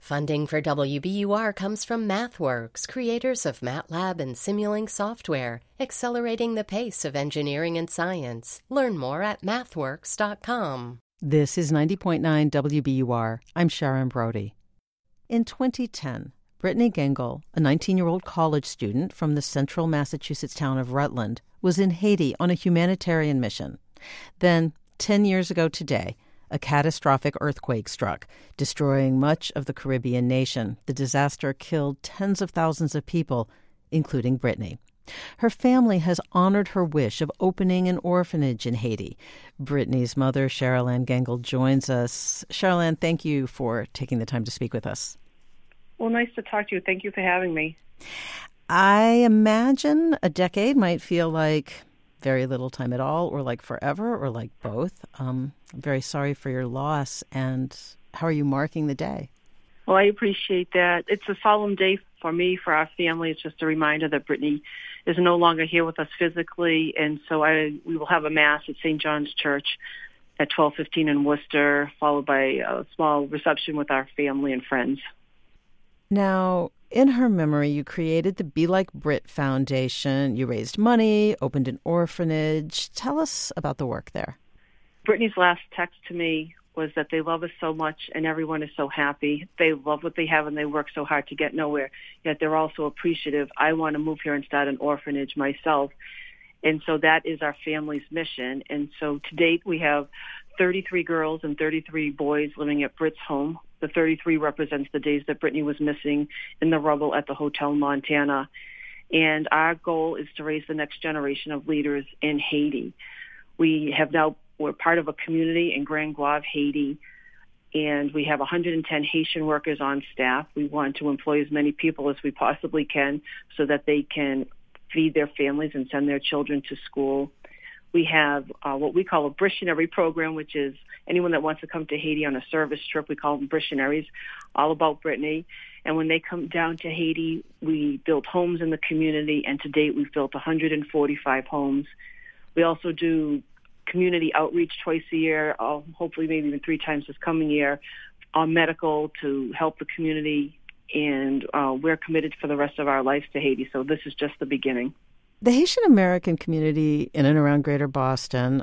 Funding for WBUR comes from MathWorks, creators of MATLAB and Simulink software, accelerating the pace of engineering and science. Learn more at mathworks.com. This is 90.9 WBUR. I'm Sharon Brody. In 2010, Brittany Gengel, a 19-year-old college student from the central Massachusetts town of Rutland, was in Haiti on a humanitarian mission. Then, 10 years ago today, a catastrophic earthquake struck, destroying much of the Caribbean nation. The disaster killed tens of thousands of people, including Brittany. Her family has honored her wish of opening an orphanage in Haiti. Brittany's mother, Cheryl Ann Gengel, joins us. Cheryl Ann, thank you for taking the time to speak with us. Well, nice to talk to you. Thank you for having me. I imagine a decade might feel like very little time at all, or like forever, or like both. I'm very sorry for your loss. And how are you marking the day? Well, I appreciate that. It's a solemn day for me, for our family. It's just a reminder that Brittany is no longer here with us physically. And so we will have a Mass at St. John's Church at 12:15 in Worcester, followed by a small reception with our family and friends. Now, in her memory, you created the Be Like Brit Foundation. You raised money, opened an orphanage. Tell us about the work there. Brittany's last text to me was that they love us so much and everyone is so happy. They love what they have and they work so hard to get nowhere, yet they're also appreciative. I want to move here and start an orphanage myself. And so that is our family's mission. And so to date, we have 33 girls and 33 boys living at Brit's home. The 33 represents the days that Brittany was missing in the rubble at the Hotel Montana. And our goal is to raise the next generation of leaders in Haiti. We're part of a community in Grand Goave, Haiti, and we have 110 Haitian workers on staff. We want to employ as many people as we possibly can so that they can feed their families and send their children to school. We have what we call a Brissionary program, which is anyone that wants to come to Haiti on a service trip. We call them Brissionaries, all about Brittany. And when they come down to Haiti, we build homes in the community, and to date we've built 145 homes. We also do community outreach twice a year, hopefully maybe even 3 times this coming year, on medical to help the community, and we're committed for the rest of our lives to Haiti. So this is just the beginning. The Haitian American community in and around Greater Boston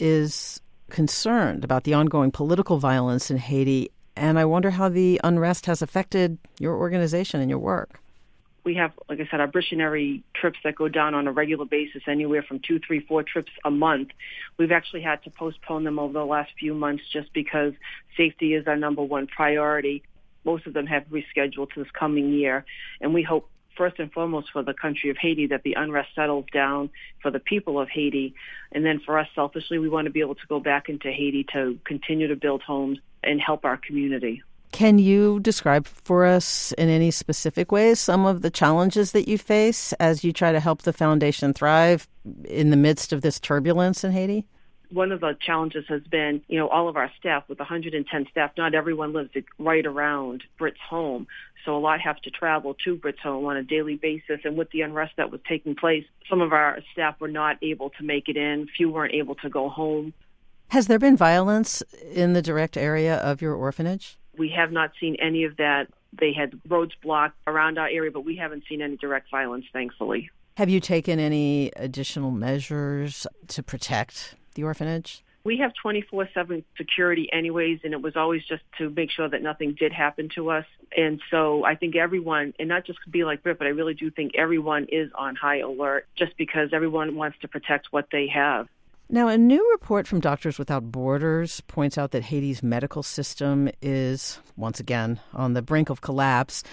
is concerned about the ongoing political violence in Haiti, and I wonder how the unrest has affected your organization and your work. We have, like I said, our Brissionary trips that go down on a regular basis, anywhere from 2, 3, 4 trips a month. We've actually had to postpone them over the last few months just because safety is our number one priority. Most of them have rescheduled to this coming year, and we hope first and foremost for the country of Haiti that the unrest settles down for the people of Haiti. And then for us selfishly, we want to be able to go back into Haiti to continue to build homes and help our community. Can you describe for us in any specific ways some of the challenges that you face as you try to help the foundation thrive in the midst of this turbulence in Haiti? One of the challenges has been, all of our staff, with 110 staff, not everyone lives right around Brit's home. So a lot have to travel to Brit's home on a daily basis. And with the unrest that was taking place, some of our staff were not able to make it in. Few weren't able to go home. Has there been violence in the direct area of your orphanage? We have not seen any of that. They had roads blocked around our area, but we haven't seen any direct violence, thankfully. Have you taken any additional measures to protect the orphanage? We have 24/7 security anyways, and it was always just to make sure that nothing did happen to us. And so I think everyone, and not just Be Like Brit, but I really do think everyone is on high alert just because everyone wants to protect what they have. Now, a new report from Doctors Without Borders points out that Haiti's medical system is, once again, on the brink of collapse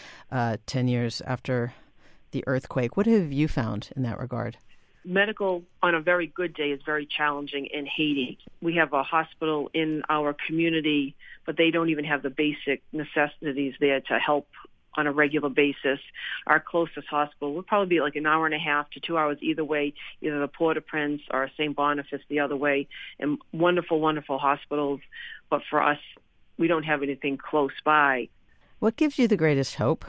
10 years after the earthquake. What have you found in that regard? Medical on a very good day is very challenging in Haiti. We have a hospital in our community, but they don't even have the basic necessities there to help on a regular basis. Our closest hospital would probably be like an hour and a half to 2 hours either way, either the Port-au-Prince or St. Boniface the other way, and wonderful, wonderful hospitals. But for us, we don't have anything close by. What gives you the greatest hope?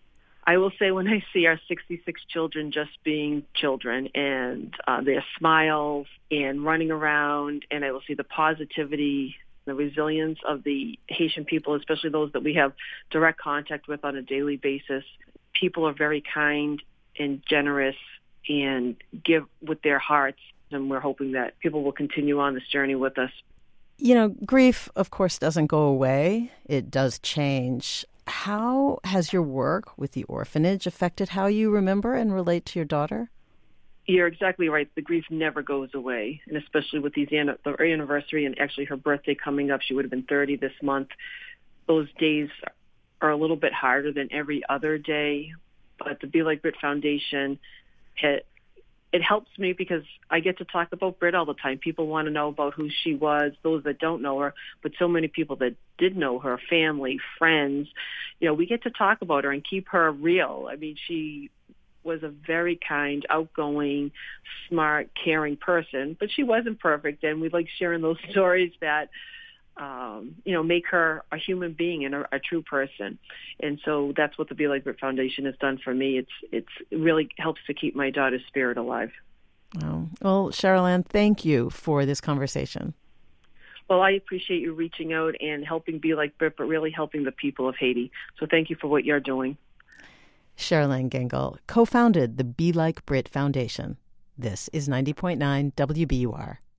I will say when I see our 66 children just being children and their smiles and running around, and I will see the positivity the resilience of the Haitian people, especially those that we have direct contact with on a daily basis. People are very kind and generous and give with their hearts, and we're hoping that people will continue on this journey with us. You know, grief, of course, doesn't go away. It does change. How has your work with the orphanage affected how you remember and relate to your daughter? You're exactly right. The grief never goes away, and especially with the anniversary and actually her birthday coming up. She would have been 30 this month. Those days are a little bit harder than every other day, but the Be Like Brit Foundation, it helps me because I get to talk about Brit all the time. People want to know about who she was, those that don't know her, but so many people that did know her, family, friends. You know, we get to talk about her and keep her real. I mean, she was a very kind, outgoing, smart, caring person, but she wasn't perfect, and we like sharing those stories that make her a human being and a true person. And so that's what the Be Like Brit Foundation has done for me. It really helps to keep my daughter's spirit alive. Oh. Well, Cheryl-Ann, thank you for this conversation. Well, I appreciate you reaching out and helping Be Like Brit, but really helping the people of Haiti. So thank you for what you're doing. Cheryl-Ann Gengel co-founded the Be Like Brit Foundation. This is 90.9 WBUR.